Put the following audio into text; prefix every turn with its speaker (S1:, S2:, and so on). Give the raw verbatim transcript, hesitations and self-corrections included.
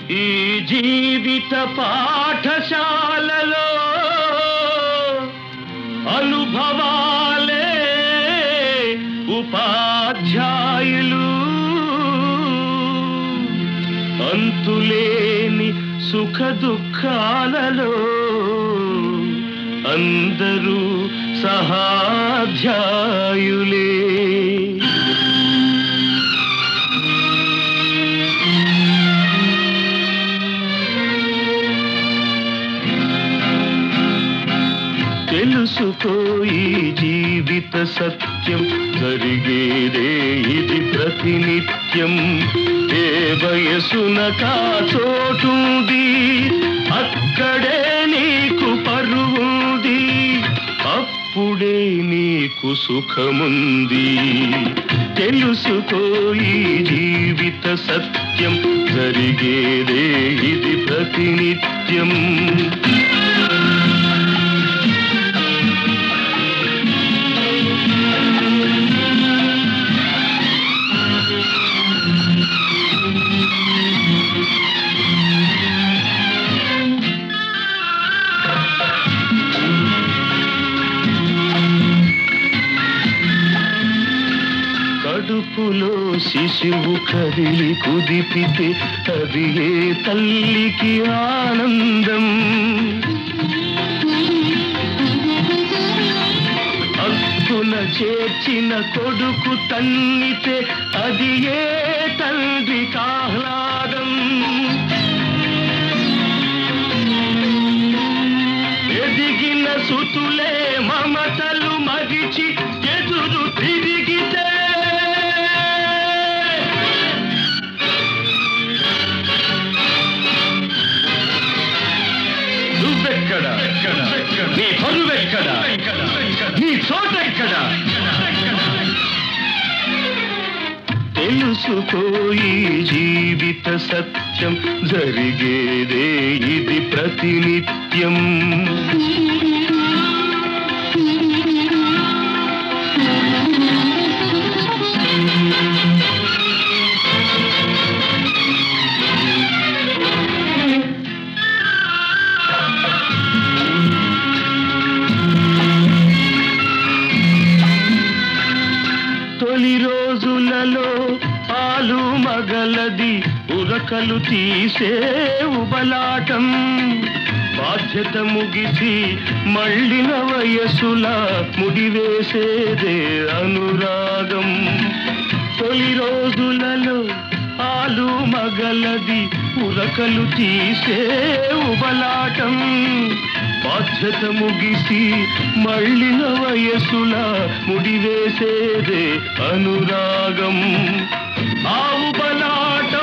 S1: ఈ జీవిత పాఠశాలలో అనుభవాలే ఉపాధ్యాయులు అంతులేని సుఖ దుఃఖాలలో అందరూ సహాధ్యాయులే. తెలుసుకోయి జీవిత సత్యం జరిగేదే ఇది ప్రతినిత్యం. ఏ వయసున కాచోటుంది అక్కడే నీకు పరువుంది, అప్పుడే నీకు సుఖముంది. తెలుసుకోయి జీవిత సత్యం జరిగేదే ఇది ప్రతినిత్యం. కడుపులో శిశువు కదిలి కుదిపితే అది ఏ తల్లికి ఆనందం. హక్కున చేర్చిన కొడుకు తన్నితే అది ఏ తండ్రికి ఆహ్లాదం. ఎదిగిన సుతులే మమతలు మరిచి ఎదురు తిరిగితే నువ్వెక్కడ, నీ పరువెక్కడ, నీ చోటెక్కడ? తెలుసుకోయి జీవిత సత్యం జరిగేదే ఇది ప్రతినిత్యం. తొలి రోజులలో పాలు మగలది ఉరకలు తీసే ఉబలాటం. బాధ్యత ముగిసి మళ్ళిన వయసుల ముడివేసేదే అనురాగం. తొలి రోజులలో పాలు మగలది ఉరకలు తీసే ఉబలాటం. బాధ్యత ముగిసి మళ్ళిన వయసుల ముడివేసేదే అనురాగం. ఆవు బలాట